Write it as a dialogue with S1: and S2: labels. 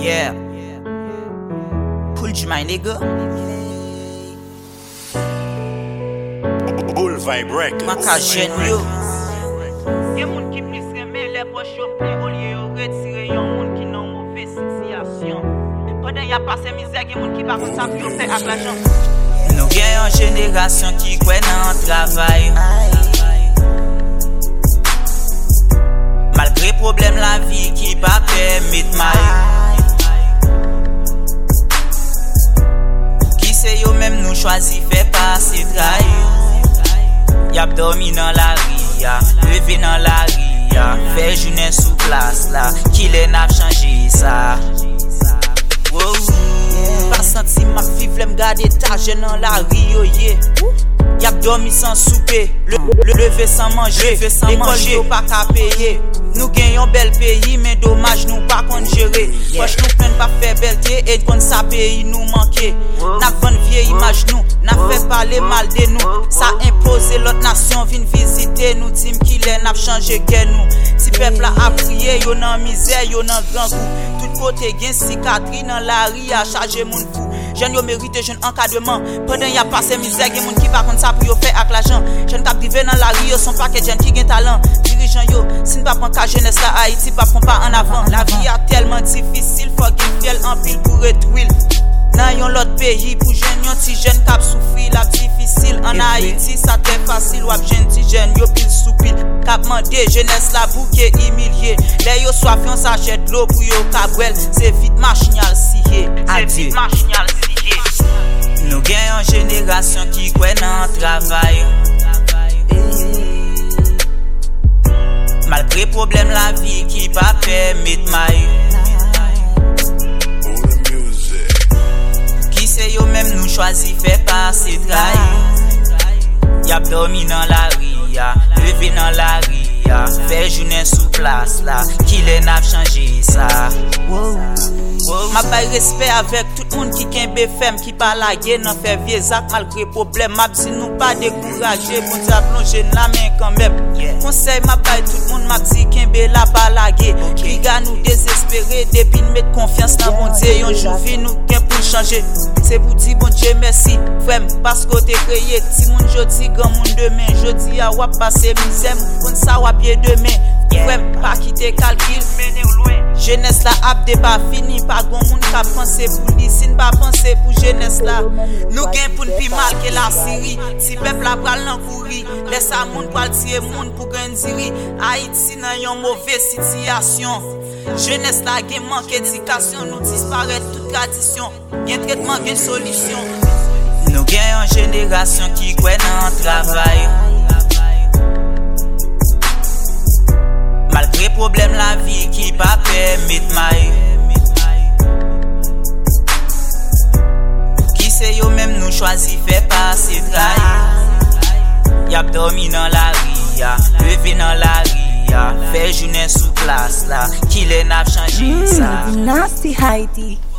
S1: Yeah. Pull du my nigga.
S2: Bull Vibe Records.
S1: Maka jen yo.
S3: Gen moun ki plis reme le poch yo pli olye yo retire yon moun ki nan mouve sityasyon. Pendant ya pase misè gen moun ki pa kon sa pi yo fe ak l'ajan.
S1: Nou gen yon jenerasyon ki kwen nan travay. Malgré problem la vie ki pa permit may. Ki se yo même nou chwazi fe pase tray. Yap dormi nan la ria, leve nan la ria, fe jounen sou plas la, ki le nap chanje sa. Wow. Pas senti ma vive lem gade taje nan la rio ye. Yap dormi sans souper, lever sans manger, l'école yo pa ka payer. Nou gen yon bel pays, mais dommage nou pa kon gérer. Poche nou plen pa fe belte, et kon sa pays nou manke. Nak van vie image nou, nak fait parler mal de nous. Ça impose l'autre nation vin visiter nous, dim ki le nap chanje gen nou. Si peuple a prié, yo nan misère, yo nan grand goût. Tout côté gen cikatri nan la ri a charge moun fou. Jeune yo mérite jeune encadrement. Pendant y a passé misère, gen moun ki pa kon sa pou yo fait ak l'argent. Jeune kap rive nan la ri yo son paquet jeune ki gen talent. Dirigeant yo, si n'pa prend ka jeunesse la Haïti pa prend pas en avant. La vie a tellement difficile, faut qu'il fiel en pile pour retrouver. Nan yon l'autre pays pour jeune yon ti jeune kap souffri la difficile. En Haïti ça te facile wap jeune ti jeune yo pile sou pile. Kap mande jeunesse la bouke humilié. Le yo soif yon sachet de l'eau pour yo kabwel. C'est vite machinal siye.
S3: C'est vite machinal siye.
S1: Nou gen yon jenerasyon ki kwen nan travay. Malgré problem la vie ki pa permit may. Ki se yo même nou chwazi fe pase tray. Yap dormi nan la ria, leve nan la ria, fe jounen sou plas la, ki le nap chanje sa. Ma bay respect avec tout moun ki kenbe fem, ki pa lage nan fe vie zak malgré problem. Ma di nou pa décourager, bon di a plonge la main quand même. Conseil ma bay tout moun, ma di kenbe la pa lage. Piga nou désespéré, depuis nou met confiance dans bon Dieu. Yon jou vi nou ken pou changer. C'est pour dire bon Dieu merci, frère, parce que t'es créé. Si moun jodi, grand moun demain, jodi a wap passe misère, moun sa wap ye demain. Frère, pas quitter calcul, mener ou loin. Jeunesse la ap de pas fini, pas gon moun ka penser pour li, si n'pa penser pour jeunesse la. Nou gen pou n'pi mal que la Syrie, si peuple la pral nan kouri, laisse a moun pral tirer moun pour gen diri. Haïti nan yon mauvaise situation. Jeunesse la gen manque éducation, nous disparaît toute tradition. Gen traitement, gen solution. Nou gen yon génération qui kwen nan travail. Malgré problème la vie qui pa permit may. Ki se yo même nou chwazi fe pase tray. Yap dormi nan la ria, leve nan la ria, fe jounen sou plas la, ki le nap chanje sa.
S4: Nasty Haiti.